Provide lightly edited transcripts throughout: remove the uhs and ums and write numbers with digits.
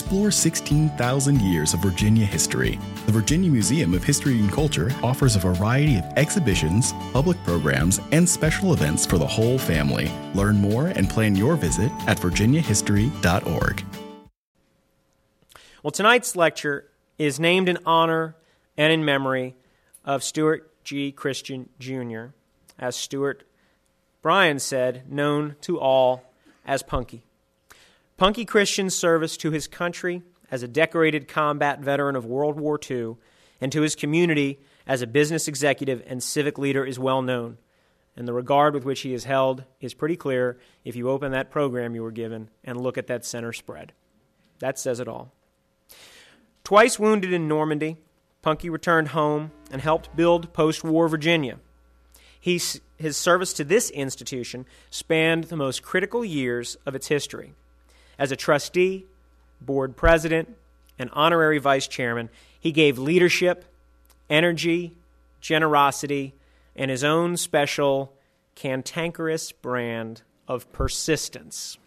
Explore 16,000 years of Virginia history. The Virginia Museum of History and Culture offers a variety of exhibitions, public programs, and special events for the whole family. Learn more and plan your visit at virginiahistory.org. Well, tonight's lecture is named in honor and in memory of Stuart G. Christian, Jr., as Stuart Bryan said, known to all as Punky. Punky Christian's service to his country as a decorated combat veteran of World War II and to his community as a business executive and civic leader is well known, and the regard with which he is held is pretty clear if you open that program you were given and look at that center spread. That says it all. Twice wounded in Normandy, Punky returned home and helped build post-war Virginia. His service to this institution spanned the most critical years of its history. As a trustee, board president, and honorary vice chairman, he gave leadership, energy, generosity, and his own special cantankerous brand of persistence.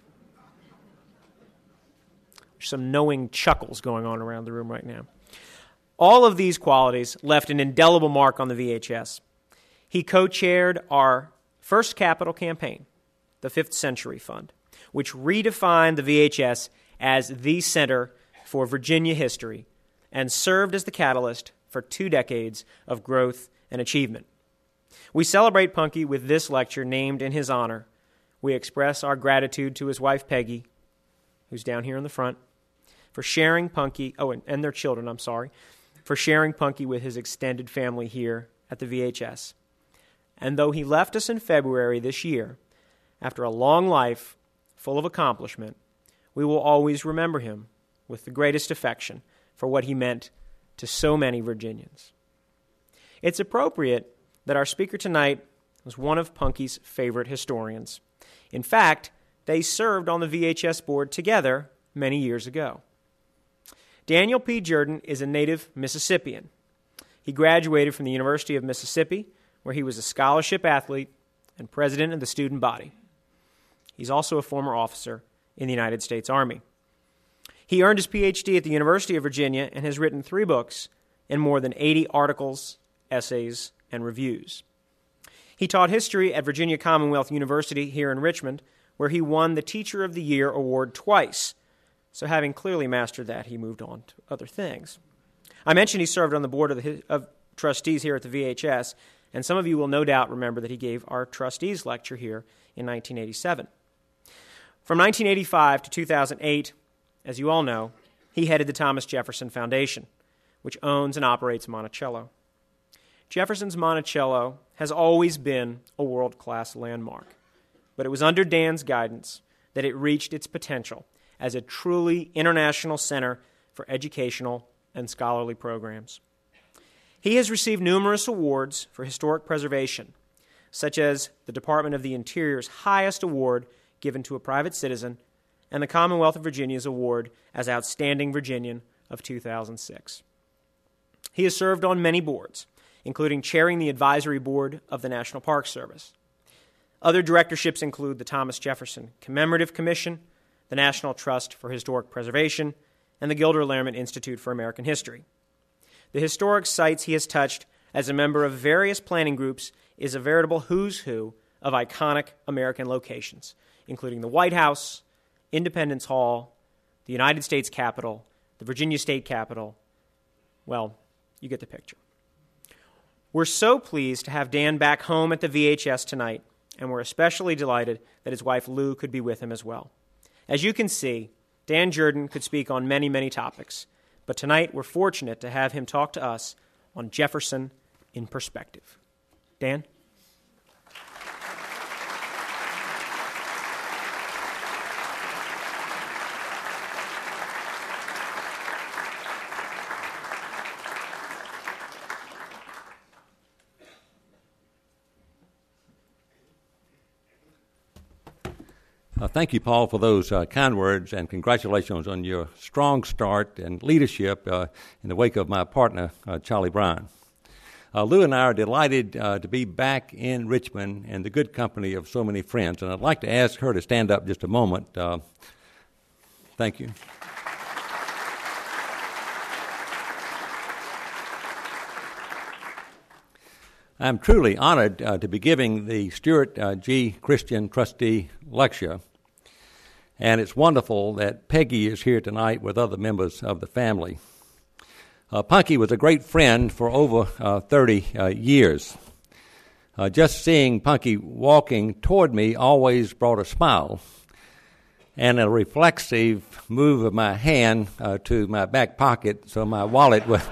There's some knowing chuckles going on around the room right now. All of these qualities left an indelible mark on the VHS. He co-chaired our first capital campaign, the Fifth Century Fund, which redefined the VHS as the center for Virginia history and served as the catalyst for 2 decades of growth and achievement. We celebrate Punky with this lecture named in his honor. We express our gratitude to his wife, Peggy, who's down here in the front, for sharing Punky, and their children, for sharing Punky with his extended family here at the VHS. And though he left us in February this year, after a long life full of accomplishment, we will always remember him with the greatest affection for what he meant to so many Virginians. It's appropriate that our speaker tonight was one of Punky's favorite historians. In fact, they served on the VHS board together many years ago. Daniel P. Jordan is a native Mississippian. He graduated from the University of Mississippi, where he was a scholarship athlete and president of the student body. He's also a former officer in the United States Army. He earned his Ph.D. at the University of Virginia and has written 3 books and more than 80 articles, essays, and reviews. He taught history at Virginia Commonwealth University here in Richmond, where he won the Teacher of the Year award twice. So having clearly mastered that, he moved on to other things. I mentioned he served on the board of trustees here at the VHS, and some of you will no doubt remember that he gave our trustees lecture here in 1987. From 1985 to 2008, as you all know, he headed the Thomas Jefferson Foundation, which owns and operates Monticello. Jefferson's Monticello has always been a world-class landmark, but it was under Dan's guidance that it reached its potential as a truly international center for educational and scholarly programs. He has received numerous awards for historic preservation, such as the Department of the Interior's highest award given to a private citizen and the Commonwealth of Virginia's award as Outstanding Virginian of 2006. He has served on many boards, including chairing the advisory board of the National Park Service. Other directorships include the Thomas Jefferson Commemorative Commission, the National Trust for Historic Preservation, and the Gilder Lehrman Institute for American History. The historic sites he has touched as a member of various planning groups is a veritable who's who of iconic American locations, including the White House, Independence Hall, the United States Capitol, the Virginia State Capitol. Well, you get the picture. We're so pleased to have Dan back home at the VHS tonight, and we're especially delighted that his wife Lou could be with him as well. As you can see, Dan Jordan could speak on many, many topics, but tonight we're fortunate to have him talk to us on Jefferson in perspective. Dan? Thank you, Paul, for those kind words, and congratulations on your strong start and leadership in the wake of my partner, Charlie Bryan. Lou and I are delighted to be back in Richmond in the good company of so many friends, and I'd like to ask her to stand up just a moment. Thank you. I'm truly honored to be giving the Stuart G. Christian Trustee Lecture, and it's wonderful that Peggy is here tonight with other members of the family. Punky was a great friend for over 30 years. Just seeing Punky walking toward me always brought a smile, and a reflexive move of my hand to my back pocket so my wallet would...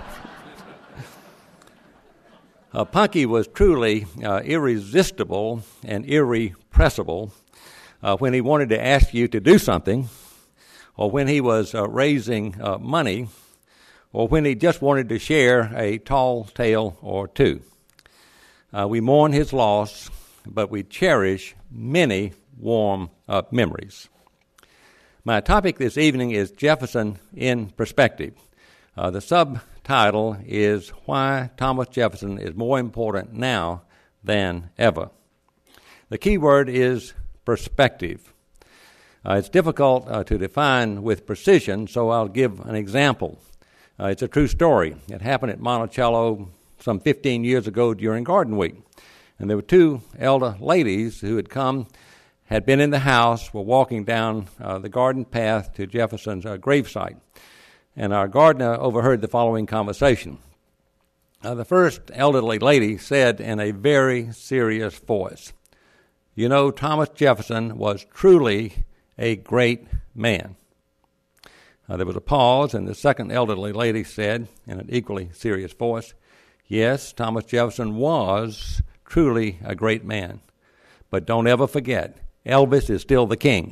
Punky was truly irresistible and irrepressible when he wanted to ask you to do something, or when he was raising money, or when he just wanted to share a tall tale or two. We mourn his loss, but we cherish many warm memories. My topic this evening is Jefferson in Perspective. The subtitle is Why Thomas Jefferson is More Important Now Than Ever. The key word is perspective. It's difficult to define with precision, so I'll give an example. It's a true story. It happened at Monticello some 15 years ago during Garden Week. And there were two elder ladies who had been in the house, were walking down the garden path to Jefferson's gravesite. And our gardener overheard the following conversation. The first elderly lady said in a very serious voice, "You know, Thomas Jefferson was truly a great man." There was a pause, and the second elderly lady said in an equally serious voice, "Yes, Thomas Jefferson was truly a great man. But don't ever forget, Elvis is still the king."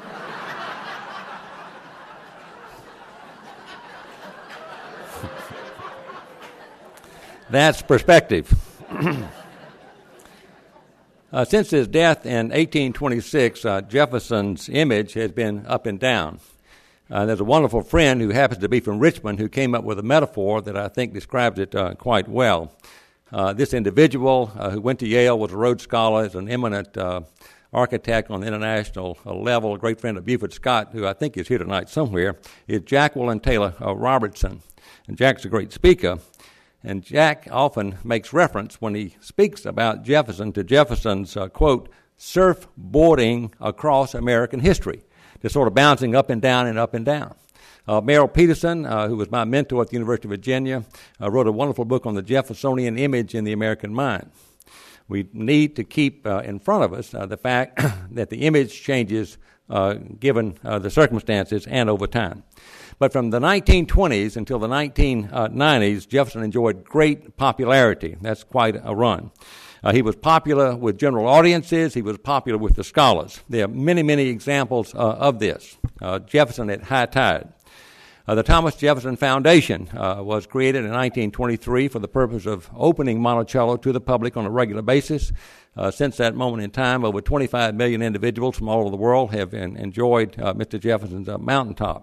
That's perspective. Since his death in 1826, Jefferson's image has been up and down. There's a wonderful friend who happens to be from Richmond who came up with a metaphor that I think describes it quite well. This individual who went to Yale, was a Rhodes Scholar, is an eminent architect on the international level, a great friend of Buford Scott, who I think is here tonight somewhere, is Jacqueline Taylor Robertson. And Jack's a great speaker. And Jack often makes reference when he speaks about Jefferson to Jefferson's, quote, surfboarding across American history, just sort of bouncing up and down and up and down. Merrill Peterson, who was my mentor at the University of Virginia, wrote a wonderful book on the Jeffersonian image in the American mind. We need to keep in front of us the fact that the image changes given the circumstances and over time. But from the 1920s until the 1990s, Jefferson enjoyed great popularity. That's quite a run. He was popular with general audiences. He was popular with the scholars. There are many, many examples of this. Jefferson at high tide. The Thomas Jefferson Foundation was created in 1923 for the purpose of opening Monticello to the public on a regular basis. Since that moment in time, over 25 million individuals from all over the world have enjoyed Mr. Jefferson's mountaintop.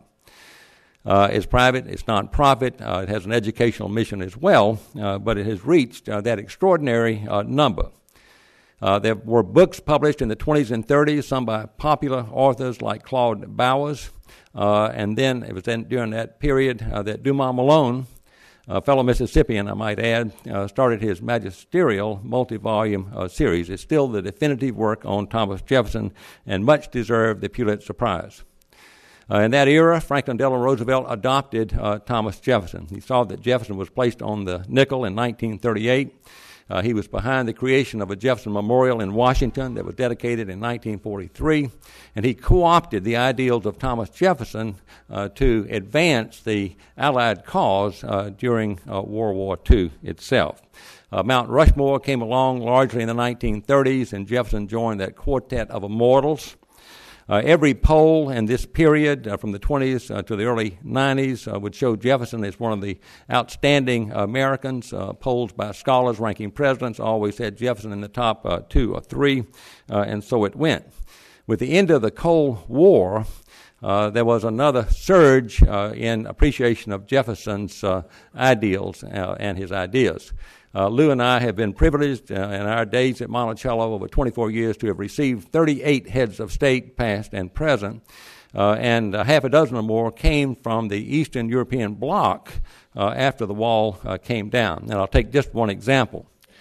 It's private, it's nonprofit, it has an educational mission as well, but it has reached that extraordinary number. There were books published in the 20s and 30s, some by popular authors like Claude Bowers, and then it was during that period that Dumas Malone, a fellow Mississippian, I might add, started his magisterial multi-volume series. It's still the definitive work on Thomas Jefferson and much deserved the Pulitzer Prize. In that era, Franklin Delano Roosevelt adopted Thomas Jefferson. He saw that Jefferson was placed on the nickel in 1938. He was behind the creation of a Jefferson Memorial in Washington that was dedicated in 1943, and he co-opted the ideals of Thomas Jefferson to advance the Allied cause during World War II itself. Mount Rushmore came along largely in the 1930s, and Jefferson joined that quartet of immortals. Every poll in this period, from the 20s to the early 90s, would show Jefferson as one of the outstanding Americans. Polls by scholars ranking presidents always had Jefferson in the top 2 or 3, and so it went. With the end of the Cold War, there was another surge in appreciation of Jefferson's ideals and his ideas. Lou and I have been privileged in our days at Monticello over 24 years to have received 38 heads of state, past and present, and half a dozen or more came from the Eastern European bloc after the wall came down. And I'll take just one example.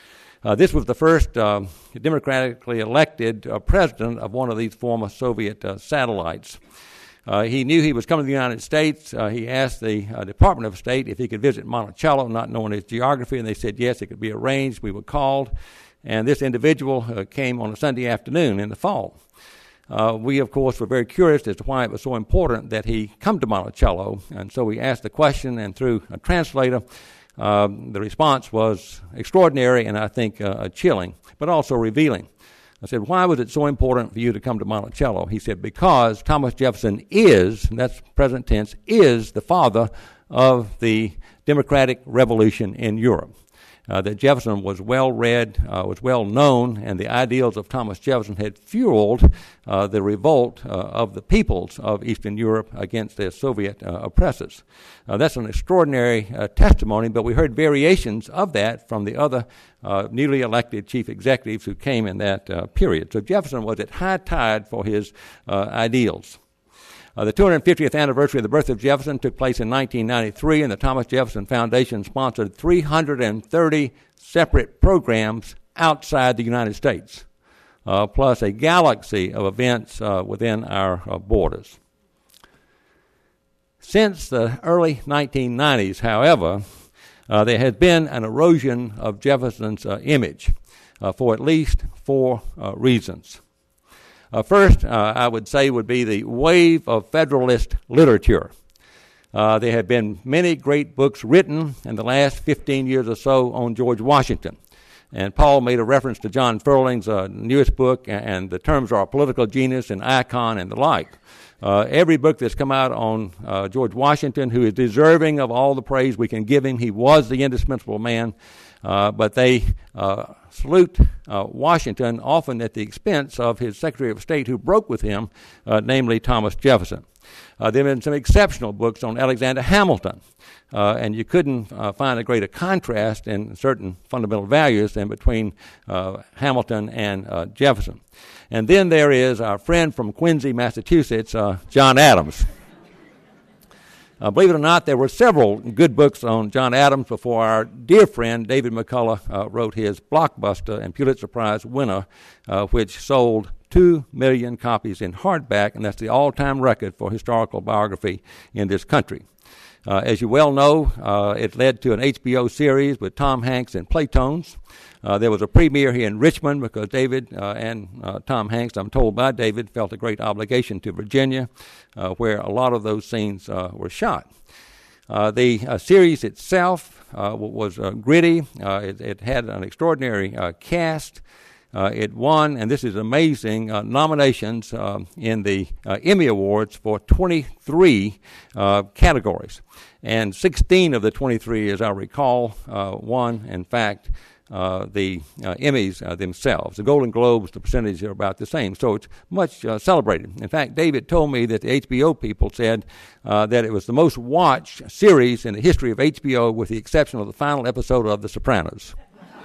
This was the first democratically elected president of one of these former Soviet satellites. He knew he was coming to the United States. He asked the Department of State if he could visit Monticello, not knowing his geography, and they said yes, it could be arranged. We were called, and this individual came on a Sunday afternoon in the fall. We, of course, were very curious as to why it was so important that he come to Monticello, and so we asked the question, and through a translator, the response was extraordinary and I think chilling, but also revealing. I said, why was it so important for you to come to Monticello? He said, because Thomas Jefferson is, and that's present tense, is the father of the democratic revolution in Europe. That Jefferson was well-read, was well-known, and the ideals of Thomas Jefferson had fueled the revolt of the peoples of Eastern Europe against their Soviet oppressors. That's an extraordinary testimony, but we heard variations of that from the other newly elected chief executives who came in that period. So Jefferson was at high tide for his ideals. The 250th anniversary of the birth of Jefferson took place in 1993, and the Thomas Jefferson Foundation sponsored 330 separate programs outside the United States, plus a galaxy of events within our borders. Since the early 1990s, however, there has been an erosion of Jefferson's image for at least four reasons. First, I would say would be the wave of Federalist literature. There have been many great books written in the last 15 years or so on George Washington. And Paul made a reference to John Ferling's newest book, and the terms are political genius and icon and the like. Every book that's come out on George Washington, who is deserving of all the praise we can give him, he was the indispensable man, but they salute Washington often at the expense of his Secretary of State who broke with him, namely Thomas Jefferson. There have been some exceptional books on Alexander Hamilton, and you couldn't find a greater contrast in certain fundamental values than between Hamilton and Jefferson. And then there is our friend from Quincy, Massachusetts, John Adams. Believe it or not, there were several good books on John Adams before our dear friend David McCullough wrote his blockbuster and Pulitzer Prize winner, which sold 2 million copies in hardback, and that's the all-time record for historical biography in this country. As you well know, it led to an HBO series with Tom Hanks and Playtones. There was a premiere here in Richmond because David and Tom Hanks, I'm told by David, felt a great obligation to Virginia, where a lot of those scenes were shot. The series itself was gritty. It had an extraordinary cast. It won, and this is amazing, nominations in the Emmy Awards for 23 categories. And 16 of the 23, as I recall, won, in fact, the Emmys themselves. The Golden Globes, the percentages are about the same, so it's much celebrated. In fact, David told me that the HBO people said that it was the most watched series in the history of HBO with the exception of the final episode of The Sopranos.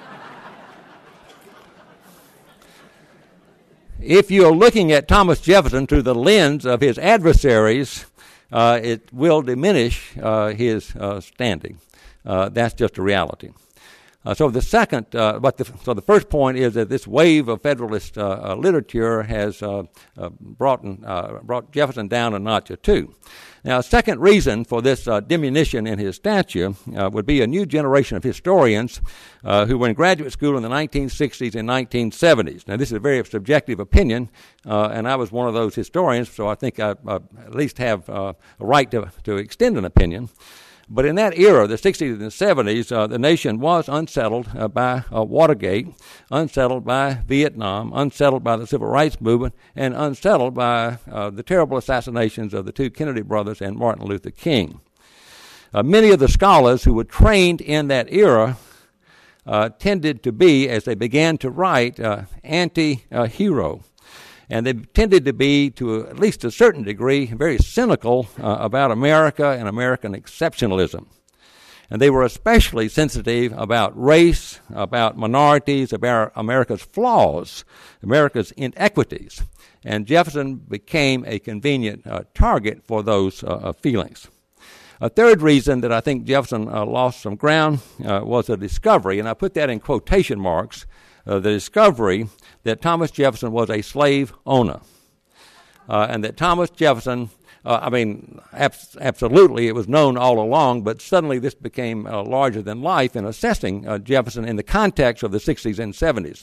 If you're looking at Thomas Jefferson through the lens of his adversaries, it will diminish his standing. That's just a reality. So the first point is that this wave of Federalist literature has brought Jefferson down a notch or two. Now, a second reason for this diminution in his stature would be a new generation of historians who were in graduate school in the 1960s and 1970s. Now, this is a very subjective opinion, and I was one of those historians, so I think I at least have a right to extend an opinion. But in that era, the 60s and the 70s, the nation was unsettled by Watergate, unsettled by Vietnam, unsettled by the Civil Rights Movement, and unsettled by the terrible assassinations of the two Kennedy brothers and Martin Luther King. Many of the scholars who were trained in that era tended to be, as they began to write, anti-hero. And they tended to be, to at least a certain degree, very cynical about America and American exceptionalism. And they were especially sensitive about race, about minorities, about America's flaws, America's inequities. And Jefferson became a convenient target for those feelings. A third reason that I think Jefferson lost some ground was a discovery, and I put that in quotation marks, the discovery that Thomas Jefferson was a slave owner. And that Thomas Jefferson, absolutely it was known all along, but suddenly this became larger than life in assessing Jefferson in the context of the 60s and 70s.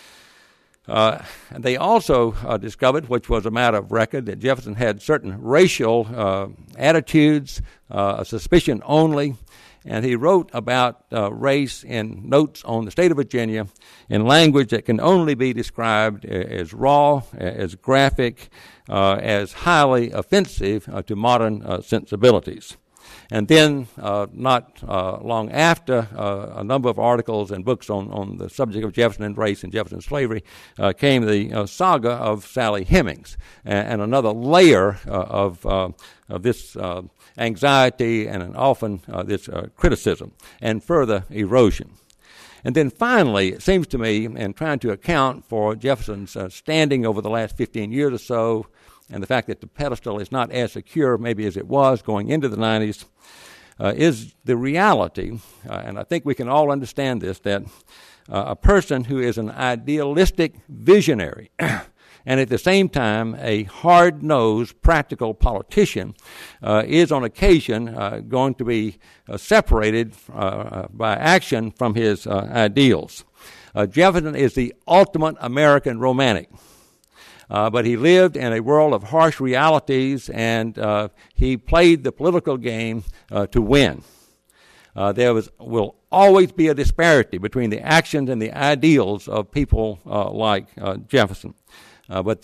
They also discovered, which was a matter of record, that Jefferson had certain racial attitudes, a suspicion only, and he wrote about race in Notes on the State of Virginia in language that can only be described as raw, as graphic, as highly offensive to modern sensibilities. And then, not long after, a number of articles and books on the subject of Jefferson and race and Jefferson slavery came the saga of Sally Hemings, and another layer of this anxiety and often this criticism and further erosion. And then finally, it seems to me, in trying to account for Jefferson's standing over the last 15 years or so, and the fact that the pedestal is not as secure maybe as it was going into the 90s, is the reality, and I think we can all understand this, that a person who is an idealistic visionary and at the same time a hard-nosed practical politician is on occasion going to be separated by action from his ideals. Jefferson is the ultimate American romantic. But he lived in a world of harsh realities, and he played the political game to win. There will always be a disparity between the actions and the ideals of people like Jefferson. But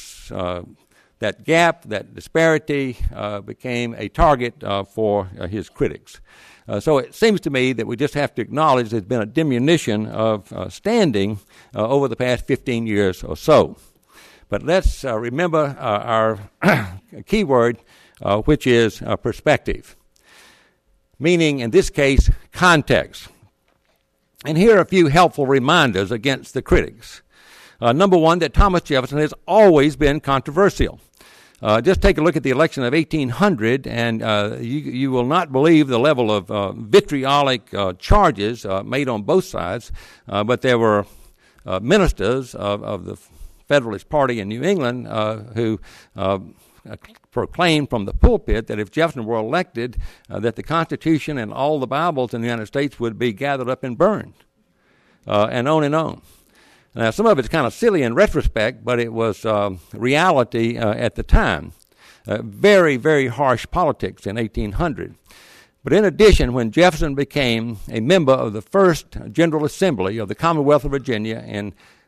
that gap, that disparity, became a target for his critics. So it seems to me that we just have to acknowledge there's been a diminution of standing over the past 15 years or so. But let's remember our key word, which is perspective, meaning, in this case, context. And here are a few helpful reminders against the critics. Number one, that Thomas Jefferson has always been controversial. Just take a look at the election of 1800, and you will not believe the level of vitriolic charges made on both sides, but there were ministers of the Federalist Party in New England who proclaimed from the pulpit that if Jefferson were elected, that the Constitution and all the Bibles in the United States would be gathered up and burned, and on and on. Now, some of it's kind of silly in retrospect, but it was reality at the time. Very, very harsh politics in 1800. But in addition, when Jefferson became a member of the first General Assembly of the Commonwealth of Virginia in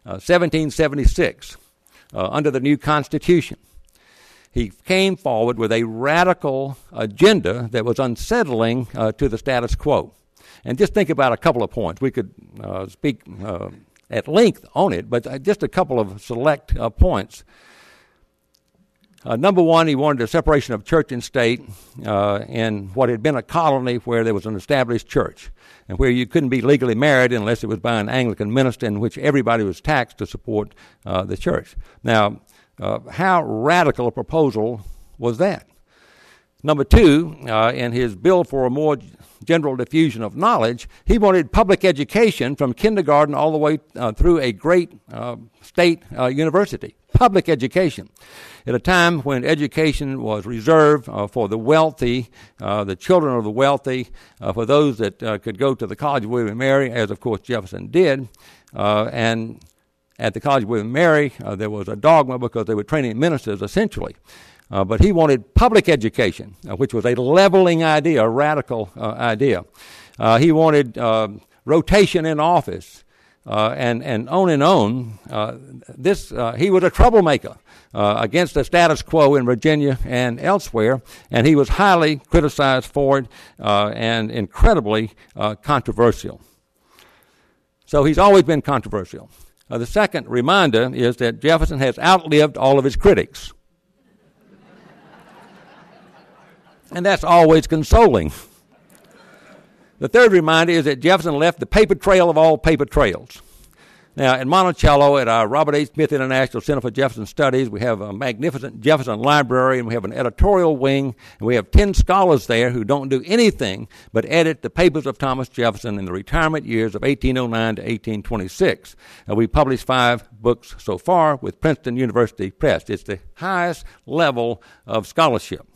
1776, under the new Constitution, he came forward with a radical agenda that was unsettling to the status quo. And just think about a couple of points. We could speak at length on it, but just a couple of select points. Number one, he wanted a separation of church and state in what had been a colony where there was an established church, and where you couldn't be legally married unless it was by an Anglican minister, in which everybody was taxed to support the church. Now, how radical a proposal was that? Number two, in his bill for a more general diffusion of knowledge, he wanted public education from kindergarten all the way through a great state university. Public education. At a time when education was reserved for the wealthy, the children of the wealthy, for those that could go to the College of William and Mary, as of course Jefferson did, and at the College of William and Mary there was a dogma because they were training ministers essentially. But he wanted public education, which was a leveling idea, a radical idea. He wanted rotation in office, and on and on. He was a troublemaker against the status quo in Virginia and elsewhere, and he was highly criticized for it and incredibly controversial. So he's always been controversial. The second reminder is that Jefferson has outlived all of his critics. And that's always consoling. The third reminder is that Jefferson left the paper trail of all paper trails. Now, at Monticello, at our Robert H. Smith International Center for Jefferson Studies, we have a magnificent Jefferson library, and we have an editorial wing, and we have 10 scholars there who don't do anything but edit the papers of Thomas Jefferson in the retirement years of 1809 to 1826. We published 5 books so far with Princeton University Press. It's the highest level of scholarship.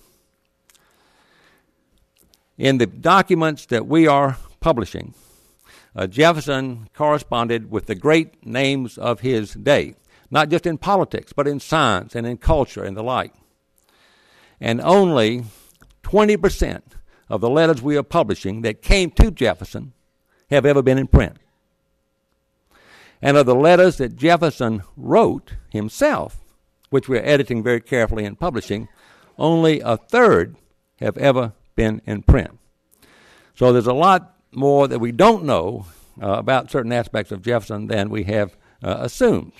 In the documents that we are publishing, Jefferson corresponded with the great names of his day, not just in politics, but in science and in culture and the like. And only 20% of the letters we are publishing that came to Jefferson have ever been in print. And of the letters that Jefferson wrote himself, which we're editing very carefully and publishing, only a third have ever been in print. So there's a lot more that we don't know about certain aspects of Jefferson than we have assumed.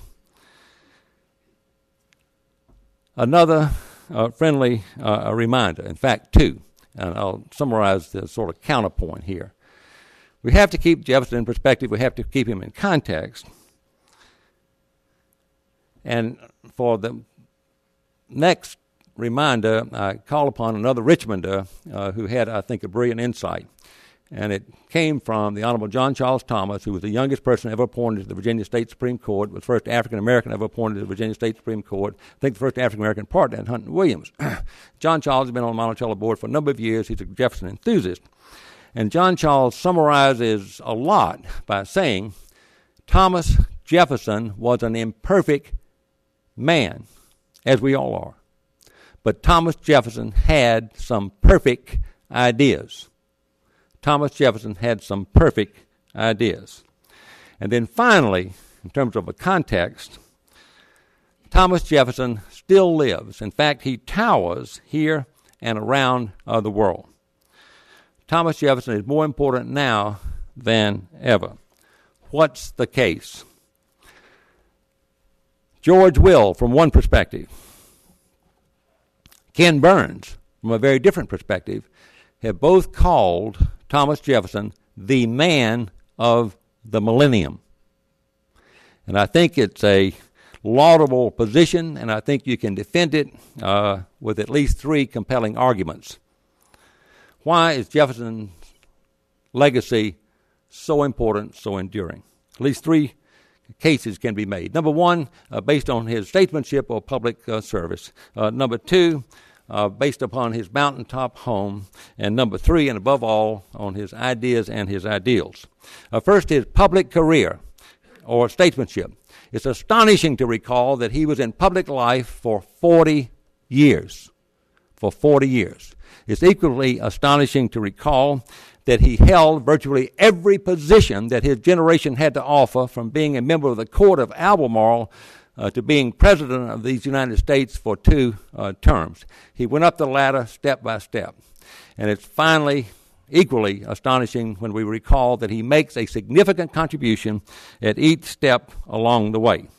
Another friendly reminder, in fact, 2, and I'll summarize the sort of counterpoint here. We have to keep Jefferson in perspective. We have to keep him in context. And for the next reminder, I call upon another Richmonder who had, I think, a brilliant insight. And it came from the Honorable John Charles Thomas, who was the youngest person ever appointed to the Virginia State Supreme Court, was the first African-American ever appointed to the Virginia State Supreme Court, I think the first African-American partner at Hunt & Williams. John Charles has been on the Monticello board for a number of years. He's a Jefferson enthusiast. And John Charles summarizes a lot by saying, Thomas Jefferson was an imperfect man, as we all are. But Thomas Jefferson had some perfect ideas. Thomas Jefferson had some perfect ideas. And then finally, in terms of a context, Thomas Jefferson still lives. In fact, he towers here and around the world. Thomas Jefferson is more important now than ever. What's the case? George Will, from one perspective, Ken Burns, from a very different perspective, have both called Thomas Jefferson the man of the millennium. And I think it's a laudable position, and I think you can defend it with at least 3 compelling arguments. Why is Jefferson's legacy so important, so enduring? At least 3 cases can be made. Number 1, based on his statesmanship or public service. Number 2, based upon his mountaintop home. And number 3, and above all, on his ideas and his ideals. First, his public career or statesmanship. It's astonishing to recall that he was in public life for 40 years. For 40 years. It's equally astonishing to recall that he held virtually every position that his generation had to offer, from being a member of the court of Albemarle to being president of these United States for 2 terms. He went up the ladder step by step. And it's finally equally astonishing when we recall that he makes a significant contribution at each step along the way.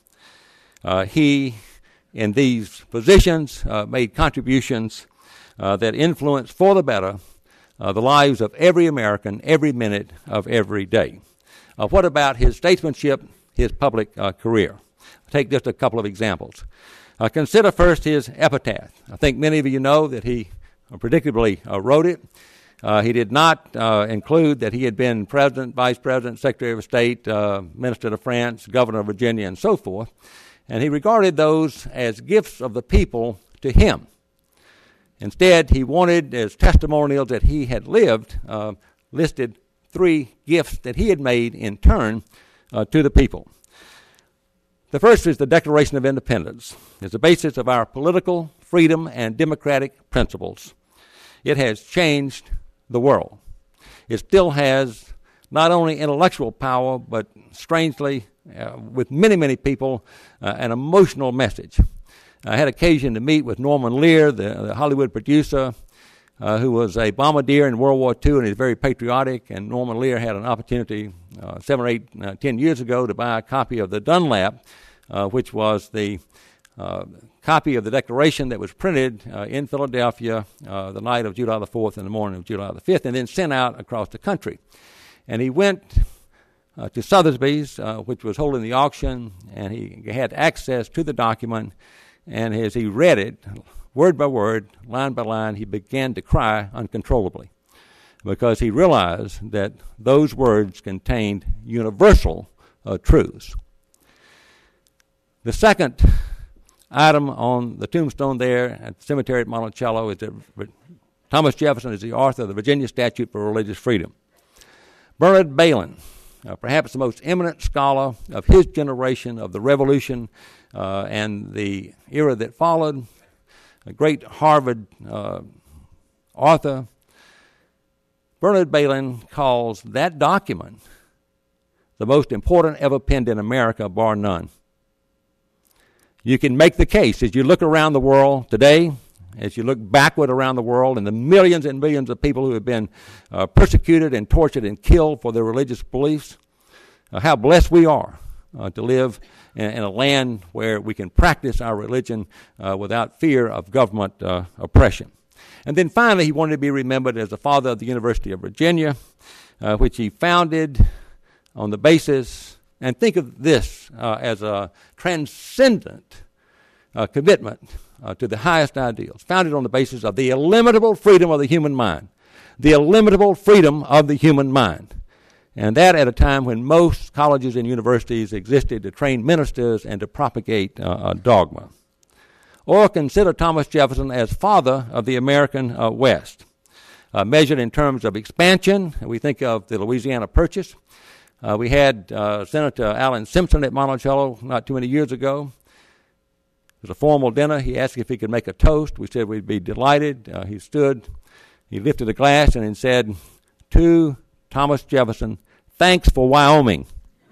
He, in these positions, made contributions that influenced for the better the lives of every American every minute of every day. What about his statesmanship, his public career? I'll take just a couple of examples. Consider first his epitaph. I think many of you know that he predictably wrote it. He did not include that he had been president, vice president, secretary of state, minister to France, governor of Virginia, and so forth. And he regarded those as gifts of the people to him. Instead, he wanted, as testimonials that he had lived, listed 3 gifts that he had made in turn to the people. The first is the Declaration of Independence. It's the basis of our political freedom and democratic principles. It has changed the world. It still has not only intellectual power, but strangely, with many, many people, an emotional message. I had occasion to meet with Norman Lear, the Hollywood producer, who was a bombardier in World War II and is very patriotic. And Norman Lear had an opportunity 7 or 8, 10 years ago to buy a copy of the Dunlap, which was the copy of the Declaration that was printed in Philadelphia the night of July the 4th and the morning of July the 5th, and then sent out across the country. And he went to Sotheby's, which was holding the auction, and he had access to the document. And as he read it, word by word, line by line, he began to cry uncontrollably because he realized that those words contained universal truths. The second item on the tombstone there at the cemetery at Monticello is that Thomas Jefferson is the author of the Virginia Statute for Religious Freedom. Bernard Bailyn, perhaps the most eminent scholar of his generation, of the Revolution and the era that followed, a great Harvard author, Bernard Bailyn calls that document the most important ever penned in America, bar none. You can make the case as you look around the world today, as you look backward around the world, and the millions and millions of people who have been persecuted and tortured and killed for their religious beliefs, how blessed we are to live in a land where we can practice our religion without fear of government oppression. And then finally, he wanted to be remembered as the father of the University of Virginia, which he founded on the basis, and think of this as a transcendent commitment to the highest ideals, founded on the basis of the illimitable freedom of the human mind. The illimitable freedom of the human mind. And that at a time when most colleges and universities existed to train ministers and to propagate dogma. Or consider Thomas Jefferson as father of the American West. Measured in terms of expansion, we think of the Louisiana Purchase. We had Senator Alan Simpson at Monticello not too many years ago. It was a formal dinner. He asked if he could make a toast. We said we'd be delighted. He stood, he lifted a glass and said, "To Thomas Jefferson, thanks for Wyoming."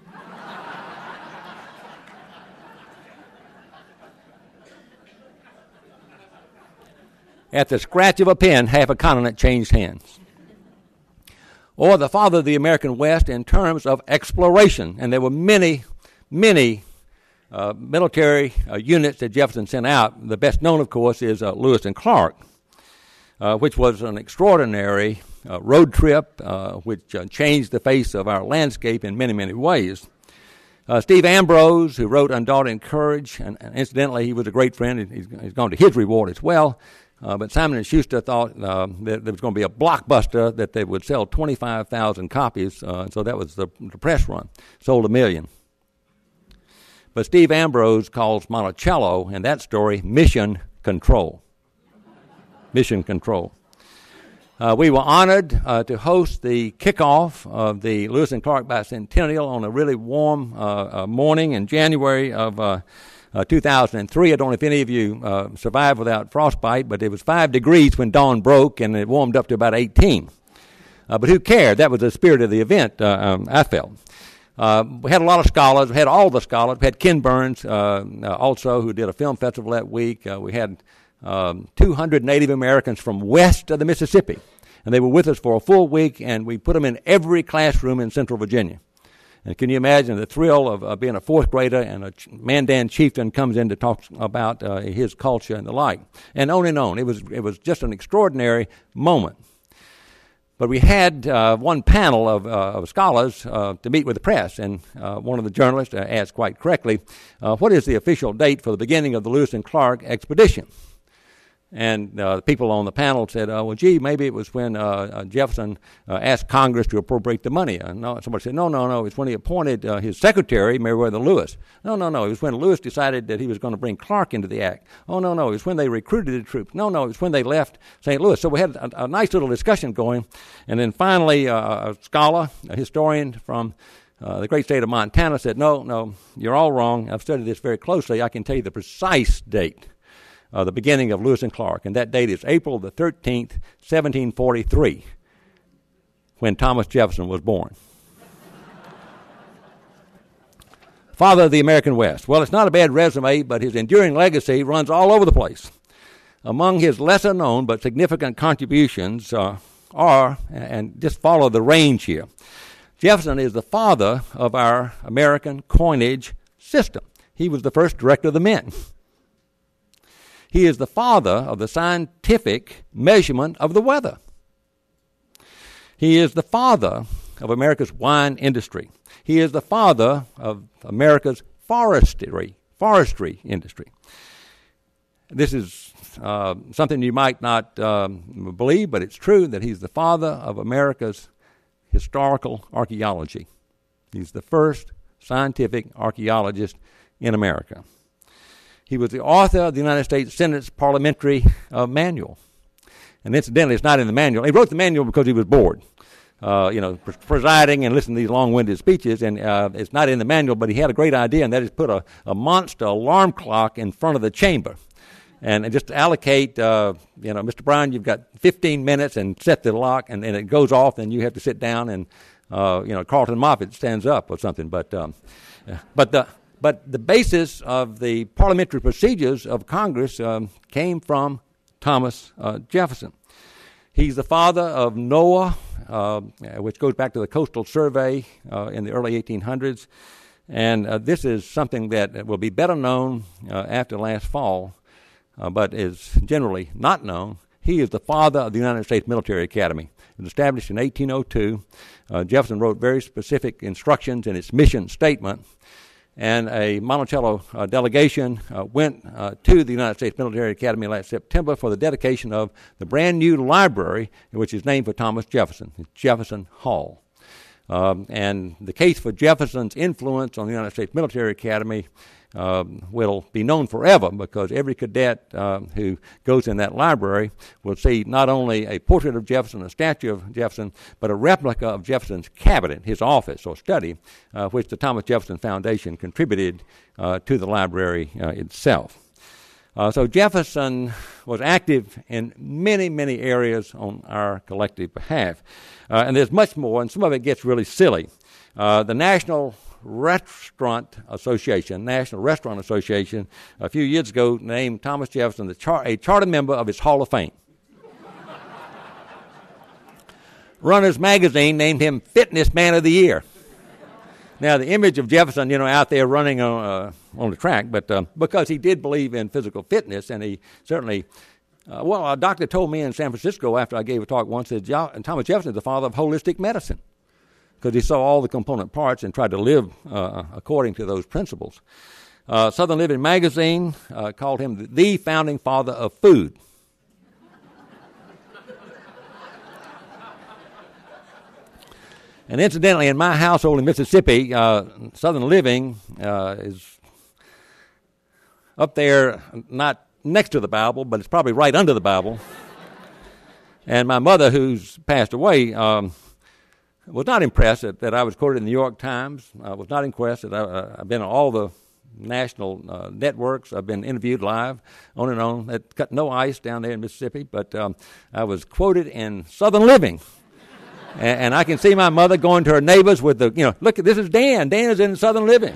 At the scratch of a pen, half a continent changed hands. Or the father of the American West in terms of exploration. And there were many military units that Jefferson sent out. The best known, of course, is Lewis and Clark, which was an extraordinary road trip which changed the face of our landscape in many, many ways. Steve Ambrose, who wrote Undaunted Courage, and incidentally, he was a great friend. He's gone to his reward as well. But Simon & Schuster thought that there was going to be a blockbuster, that they would sell 25,000 copies, so that was the press run. Sold 1 million. But Steve Ambrose calls Monticello, in that story, Mission Control. Mission Control. We were honored to host the kickoff of the Lewis and Clark Bicentennial on a really warm morning in January of 2003. I don't know if any of you survived without frostbite, but it was 5 degrees when dawn broke, and it warmed up to about 18. But who cared? That was the spirit of the event, I felt. We had a lot of scholars. We had all the scholars. We had Ken Burns also, who did a film festival that week. We had 200 Native Americans from west of the Mississippi, and they were with us for a full week, and we put them in every classroom in Central Virginia. And can you imagine the thrill of being a fourth grader and a Mandan chieftain comes in to talk about his culture and the like, and on and on. It was just an extraordinary moment. But we had one panel of scholars to meet with the press, and one of the journalists asked quite correctly, what is the official date for the beginning of the Lewis and Clark expedition? And the people on the panel said, well, gee, maybe it was when Jefferson asked Congress to appropriate the money. No, somebody said, no, it's when he appointed his secretary, Meriwether Lewis. No, it was when Lewis decided that he was going to bring Clark into the act. Oh, no, it was when they recruited the troops. No, it was when they left St. Louis. So we had a nice little discussion going. And then finally, a scholar, a historian from the great state of Montana said, no, you're all wrong. I've studied this very closely. I can tell you the precise date. The beginning of Lewis and Clark, and that date is April the 13th, 1743, when Thomas Jefferson was born. Father of the American West. Well, it's not a bad resume, but his enduring legacy runs all over the place. Among his lesser-known but significant contributions are, and just follow the range here, Jefferson is the father of our American coinage system. He was the first director of the Mint. He is the father of the scientific measurement of the weather. He is the father of America's wine industry. He He is the father of America's forestry industry. This is something you might not believe, but it's true that he's the father of America's historical archaeology. He's the first scientific archaeologist in America. He was the author of the United States Senate's parliamentary manual. And incidentally, it's not in the manual. He wrote the manual because he was bored, presiding and listening to these long-winded speeches. And it's not in the manual, but he had a great idea, and that is put a monster alarm clock in front of the chamber. And just allocate, Mr. Brown, you've got 15 minutes and set the lock, and it goes off, and you have to sit down, and, Carlton Moffett stands up or something. But the basis of the parliamentary procedures of Congress came from Thomas Jefferson. He's the father of NOAA, which goes back to the Coastal Survey in the early 1800s. And this is something that will be better known after last fall, but is generally not known. He is the father of the United States Military Academy. It was established in 1802. Jefferson wrote very specific instructions in its mission statement, and a Monticello delegation went to the United States Military Academy last September for the dedication of the brand new library, which is named for Thomas Jefferson. It's Jefferson Hall. And the case for Jefferson's influence on the United States Military Academy will be known forever, because every cadet who goes in that library will see not only a portrait of Jefferson, a statue of Jefferson, but a replica of Jefferson's cabinet, his office or study, which the Thomas Jefferson Foundation contributed to the library itself. So Jefferson was active in many, many areas on our collective behalf. And there's much more, and some of it gets really silly. The National Restaurant Association a few years ago named Thomas Jefferson a charter member of its Hall of Fame. Runner's Magazine named him Fitness Man of the Year. Now, the image of Jefferson, out there running on the track, but because he did believe in physical fitness, and he certainly, a doctor told me in San Francisco after I gave a talk once that Thomas Jefferson is the father of holistic medicine, because he saw all the component parts and tried to live according to those principles. Southern Living Magazine called him the founding father of food. And incidentally, in my household in Mississippi, Southern Living is up there, not next to the Bible, but it's probably right under the Bible. And my mother, who's passed away, was not impressed that I was quoted in the New York Times. Was not impressed that I've been on all the national networks. I've been interviewed live, on and on. It cut no ice down there in Mississippi, but I was quoted in Southern Living. And I can see my mother going to her neighbors with look, this is Dan. Dan is in Southern Living.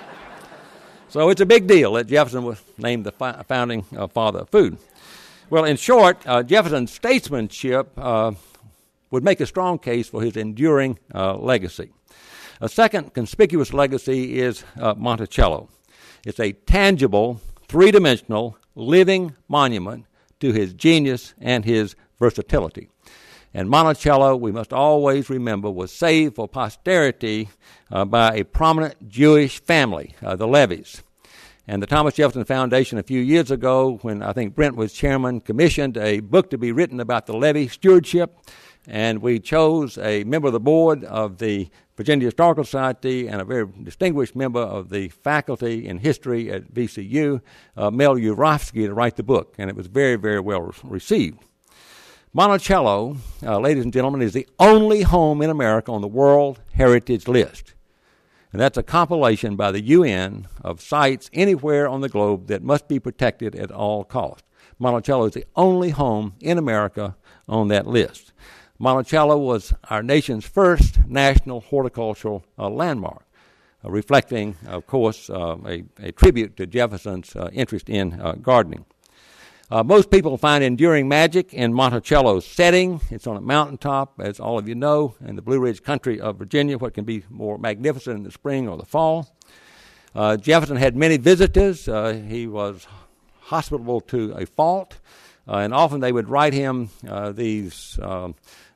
So it's a big deal that Jefferson was named the founding father of food. Well, in short, Jefferson's statesmanship would make a strong case for his enduring legacy. A second conspicuous legacy is Monticello. It's a tangible, three-dimensional, living monument to his genius and his versatility. And Monticello, we must always remember, was saved for posterity by a prominent Jewish family, the Levies. And the Thomas Jefferson Foundation a few years ago, when I think Brent was chairman, commissioned a book to be written about the Levy stewardship. And we chose a member of the board of the Virginia Historical Society and a very distinguished member of the faculty in history at VCU, Mel Urofsky, to write the book. And it was very, very well received. Monticello, ladies and gentlemen, is the only home in America on the World Heritage List. And that's a compilation by the UN of sites anywhere on the globe that must be protected at all costs. Monticello is the only home in America on that list. Monticello was our nation's first national horticultural landmark, reflecting, of course, a tribute to Jefferson's interest in gardening. Most people find enduring magic in Monticello's setting. It's on a mountaintop, as all of you know, in the Blue Ridge country of Virginia, what can be more magnificent in the spring or the fall. Jefferson had many visitors. He was hospitable to a fault, and often they would write him these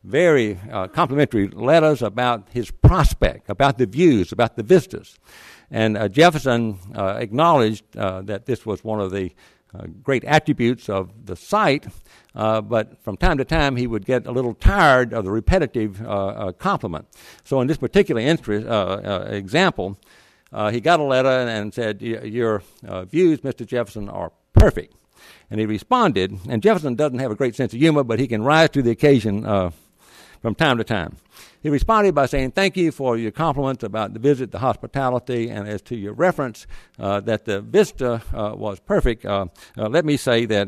very complimentary letters about his prospect, about the views, about the vistas. And Jefferson acknowledged that this was one of the great attributes of the site, but from time to time he would get a little tired of the repetitive compliment. So in this particular example, he got a letter and said, your views, Mr. Jefferson, are perfect. And he responded, and Jefferson doesn't have a great sense of humor, but he can rise to the occasion from time to time. He responded by saying, thank you for your compliments about the visit, the hospitality, and as to your reference that the vista was perfect, let me say that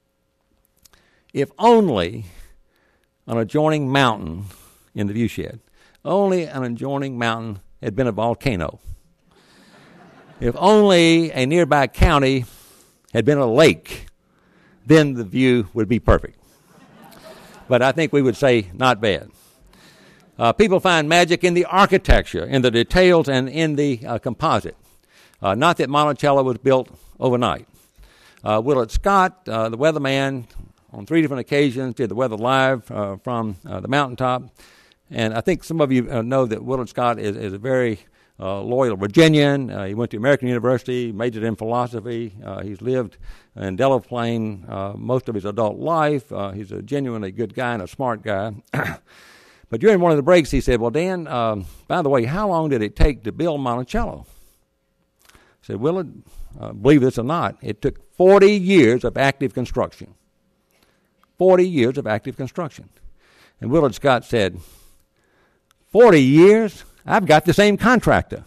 if only an adjoining mountain in the viewshed, only an adjoining mountain had been a volcano, if only a nearby county had been a lake, then the view would be perfect. But I think we would say not bad. People find magic in the architecture, in the details, and in the composite. Not that Monticello was built overnight. Willard Scott, the weatherman, on 3 different occasions did the weather live from the mountaintop. And I think some of you know that Willard Scott is a very loyal Virginian. He went to American University, majored in philosophy. He's lived in Delaplane most of his adult life. He's a genuinely good guy and a smart guy. But during one of the breaks, he said, well, Dan, by the way, how long did it take to build Monticello? I said, Willard, believe this or not, it took 40 years of active construction. 40 years of active construction. And Willard Scott said, 40 years? I've got the same contractor.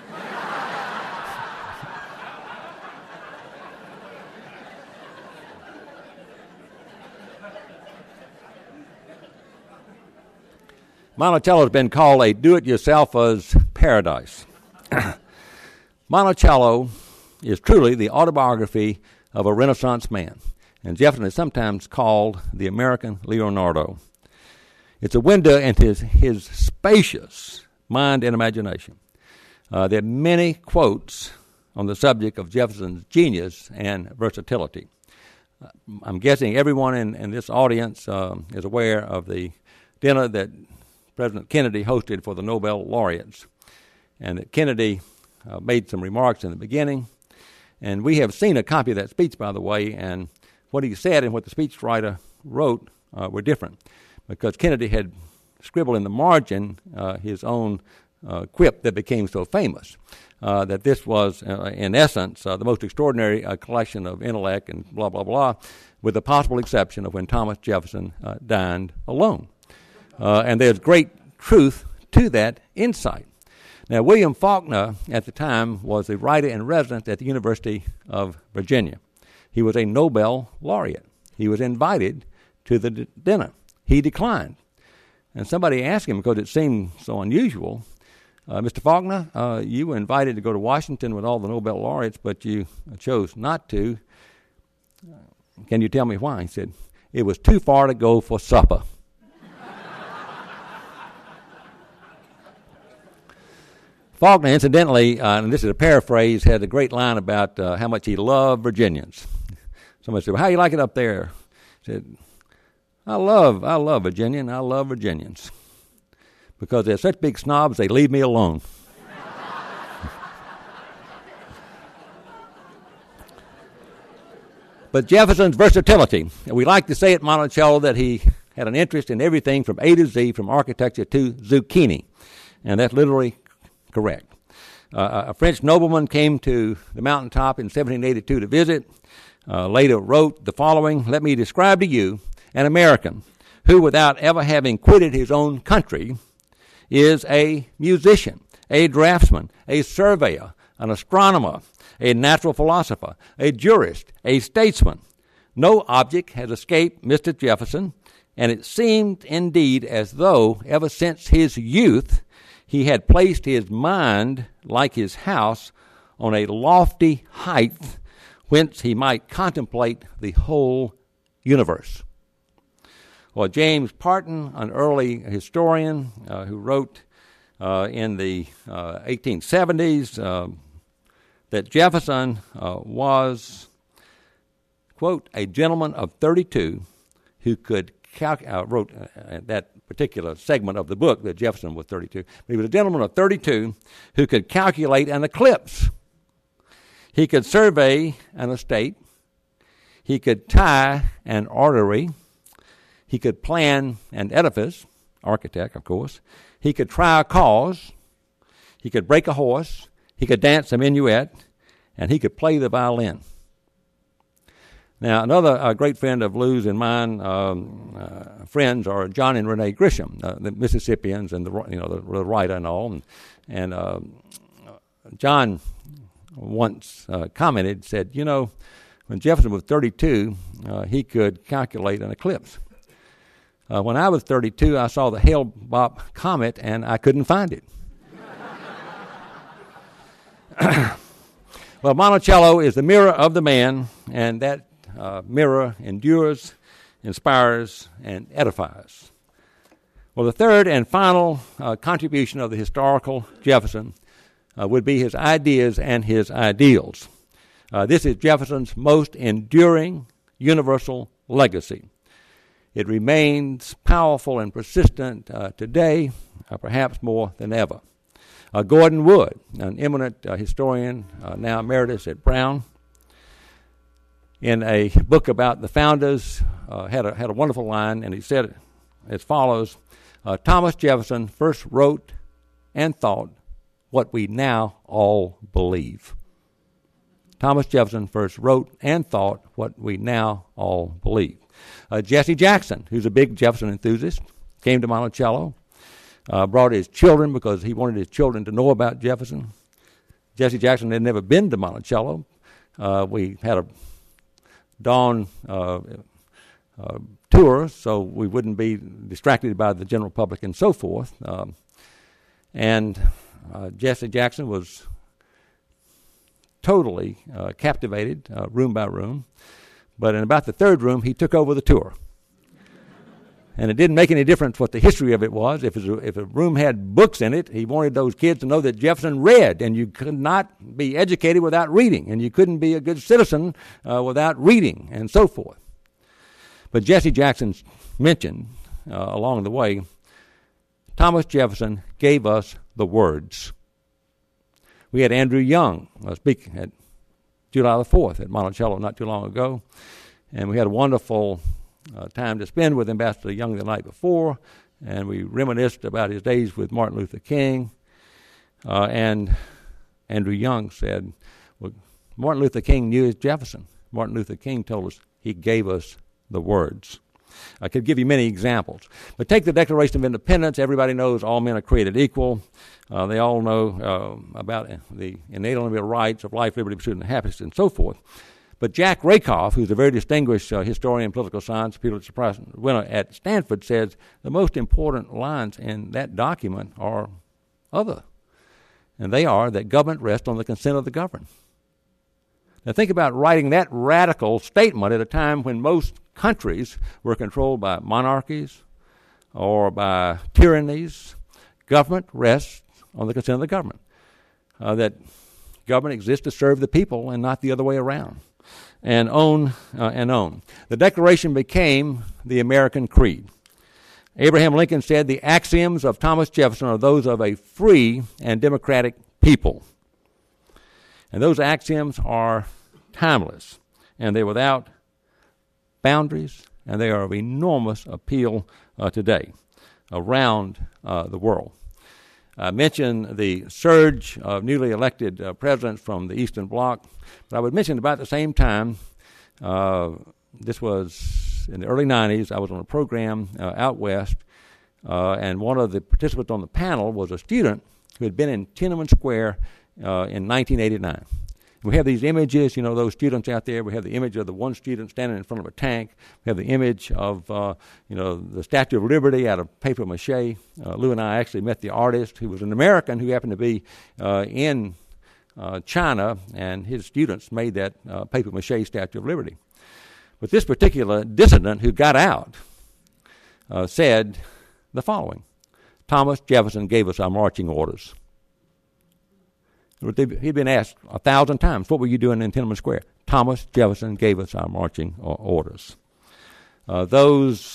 Monticello has been called a do-it-yourselfer's paradise. Monticello is truly the autobiography of a Renaissance man, and Jefferson is sometimes called the American Leonardo. It's a window into his spacious mind and imagination. There are many quotes on the subject of Jefferson's genius and versatility. I'm guessing everyone in this audience is aware of the dinner that President Kennedy hosted for the Nobel laureates, and that Kennedy made some remarks in the beginning. And we have seen a copy of that speech, by the way, and what he said and what the speechwriter wrote were different, because Kennedy had scribbled in the margin his own quip that became so famous, that this was, in essence, the most extraordinary collection of intellect and blah, blah, blah, with the possible exception of when Thomas Jefferson dined alone. And there's great truth to that insight. Now, William Faulkner, at the time, was a writer-in-residence at the University of Virginia. He was a Nobel laureate. He was invited to the dinner. He declined. And somebody asked him, because it seemed so unusual, Mr. Faulkner, you were invited to go to Washington with all the Nobel laureates, but you chose not to. Can you tell me why? He said, it was too far to go for supper. Faulkner, incidentally, and this is a paraphrase, had a great line about how much he loved Virginians. Somebody said, well, how you like it up there? He said, I love Virginia, and I love Virginians. Because they're such big snobs, they leave me alone. But Jefferson's versatility, we like to say at Monticello that he had an interest in everything from A to Z, from architecture to zucchini. And that's literally correct. A French nobleman came to the mountaintop in 1782 to visit, later wrote the following, let me describe to you an American who, without ever having quitted his own country, is a musician, a draftsman, a surveyor, an astronomer, a natural philosopher, a jurist, a statesman. No object has escaped Mr. Jefferson, and it seemed indeed as though ever since his youth he had placed his mind, like his house, on a lofty height whence he might contemplate the whole universe. Well, James Parton, an early historian who wrote in the 1870s that Jefferson was, quote, a gentleman of 32 who could wrote that particular segment of the book that Jefferson was 32. But he was a gentleman of 32 who could calculate an eclipse. He could survey an estate. He could tie an artery. He could plan an edifice, architect, of course. He could try a cause. He could break a horse. He could dance a minuet. And he could play the violin. Now, another great friend of Lou's and mine, friends are John and Renee Grisham, the Mississippians and the writer and all. And John once commented, said, when Jefferson was 32, he could calculate an eclipse. When I was 32, I saw the Hale-Bopp comet, and I couldn't find it. Well, Monticello is the mirror of the man, and that mirror endures, inspires, and edifies. Well, the third and final contribution of the historical Jefferson would be his ideas and his ideals. This is Jefferson's most enduring universal legacy. It remains powerful and persistent today, perhaps more than ever. Gordon Wood, an eminent historian, now emeritus at Brown, in a book about the founders, had a wonderful line, and he said as follows: Thomas Jefferson first wrote and thought what we now all believe. Thomas Jefferson first wrote and thought what we now all believe. Jesse Jackson, who's a big Jefferson enthusiast, came to Monticello. Brought his children because he wanted his children to know about Jefferson. Jesse Jackson had never been to Monticello. We had a dawn tour, so we wouldn't be distracted by the general public and so forth. And Jesse Jackson was totally captivated, room by room. But in about the third room, he took over the tour. And it didn't make any difference what the history of it was. If a room had books in it, he wanted those kids to know that Jefferson read, and you could not be educated without reading, and you couldn't be a good citizen without reading, and so forth. But Jesse Jackson mentioned along the way, Thomas Jefferson gave us the words. We had Andrew Young speak at July the 4th at Monticello not too long ago, and we had a wonderful time to spend with Ambassador Young the night before, and we reminisced about his days with Martin Luther King. And Andrew Young said, well, Martin Luther King knew his Jefferson. Martin Luther King told us he gave us the words. I could give you many examples. But take the Declaration of Independence. Everybody knows all men are created equal. They all know about the inalienable rights of life, liberty, pursuit, and happiness, and so forth. But Jack Rakoff, who's a very distinguished historian in political science, Pulitzer Prize winner at Stanford, says the most important lines in that document are other. And they are that government rests on the consent of the governed. Now think about writing that radical statement at a time when most countries were controlled by monarchies or by tyrannies. Government rests on the consent of the government. That government exists to serve the people and not the other way around. And on and on. The Declaration became the American creed. Abraham Lincoln said the axioms of Thomas Jefferson are those of a free and democratic people. And those axioms are timeless, and they're without boundaries, and they are of enormous appeal today around the world. I mentioned the surge of newly elected presidents from the Eastern Bloc, but I would mention about the same time, this was in the early 90s, I was on a program out west, and one of the participants on the panel was a student who had been in Tiananmen Square in 1989. We have these images, those students out there. We have the image of the one student standing in front of a tank. We have the image of, the Statue of Liberty out of paper mache. Lou and I actually met the artist, who was an American who happened to be in China, and his students made that paper mache Statue of Liberty. But this particular dissident who got out said the following: Thomas Jefferson gave us our marching orders. He'd been asked 1,000 times, what were you doing in Tiananmen Square? Thomas Jefferson gave us our marching orders. Those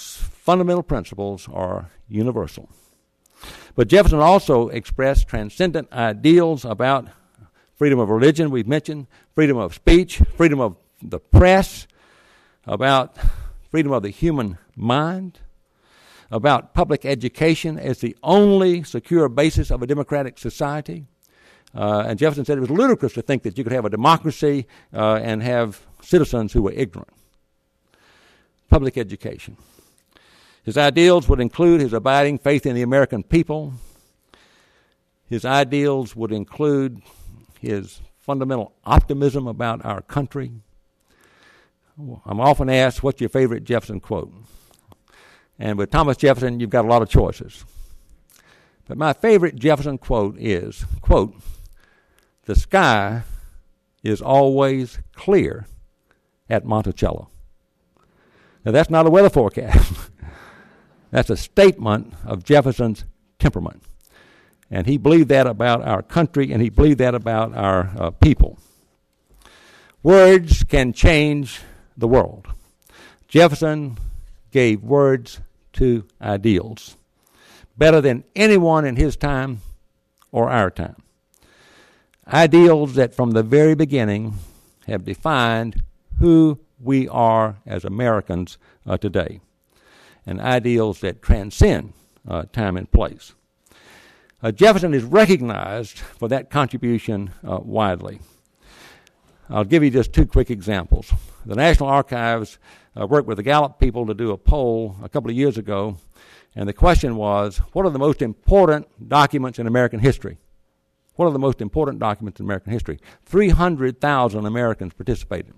fundamental principles are universal. But Jefferson also expressed transcendent ideals about freedom of religion, we've mentioned, freedom of speech, freedom of the press, about freedom of the human mind, about public education as the only secure basis of a democratic society. And Jefferson said it was ludicrous to think that you could have a democracy and have citizens who were ignorant. Public education. His ideals would include his abiding faith in the American people. His ideals would include his fundamental optimism about our country. I'm often asked, what's your favorite Jefferson quote? And with Thomas Jefferson, you've got a lot of choices. But my favorite Jefferson quote is, quote, "The sky is always clear at Monticello." Now, that's not a weather forecast. That's a statement of Jefferson's temperament. And he believed that about our country, and he believed that about our people. Words can change the world. Jefferson gave words to ideals better than anyone in his time or our time. Ideals that from the very beginning have defined who we are as Americans today, and ideals that transcend time and place. Jefferson is recognized for that contribution widely. I'll give you just two quick examples. The National Archives worked with the Gallup people to do a poll a couple of years ago, and the question was, what are the most important documents in American history? What are the most important documents in American history? 300,000 Americans participated.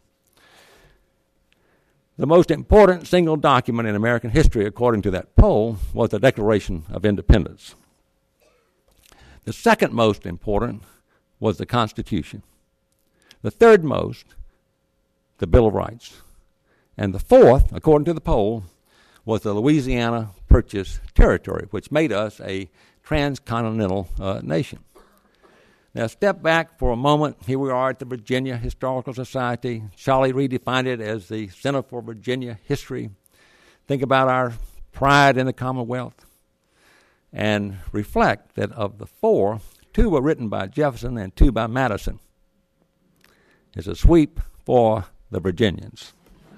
The most important single document in American history, according to that poll, was the Declaration of Independence. The second most important was the Constitution. The third most, the Bill of Rights. And the fourth, according to the poll, was the Louisiana Purchase Territory, which made us a transcontinental nation. Now, step back for a moment. Here we are at the Virginia Historical Society. Charlie redefined it as the Center for Virginia History. Think about our pride in the Commonwealth and reflect that of the four, two were written by Jefferson and two by Madison. It's a sweep for the Virginians.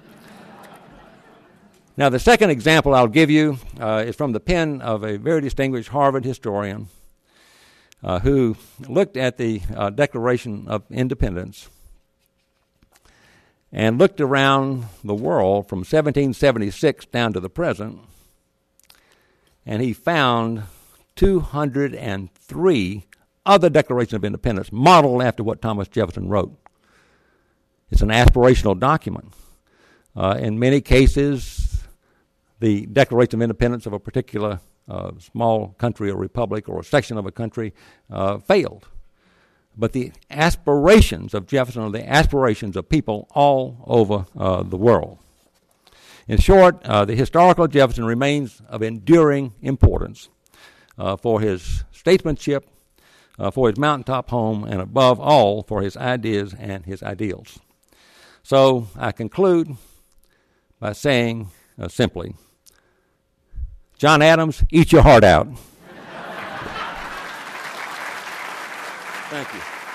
Now, the second example I'll give you is from the pen of a very distinguished Harvard historian who looked at the Declaration of Independence and looked around the world from 1776 down to the present, and he found 203 other Declarations of Independence modeled after what Thomas Jefferson wrote. It's an aspirational document. In many cases, the Declaration of Independence of a particular small country or republic or a section of a country failed. But the aspirations of Jefferson are the aspirations of people all over the world. In short, the historical Jefferson remains of enduring importance for his statesmanship, for his mountaintop home, and above all, for his ideas and his ideals. So I conclude by saying simply, John Adams, eat your heart out. Thank you.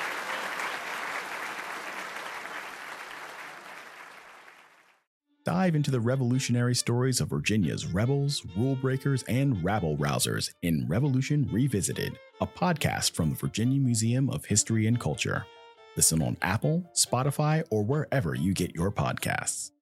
Dive into the revolutionary stories of Virginia's rebels, rule breakers, and rabble-rousers in Revolution Revisited, a podcast from the Virginia Museum of History and Culture. Listen on Apple, Spotify, or wherever you get your podcasts.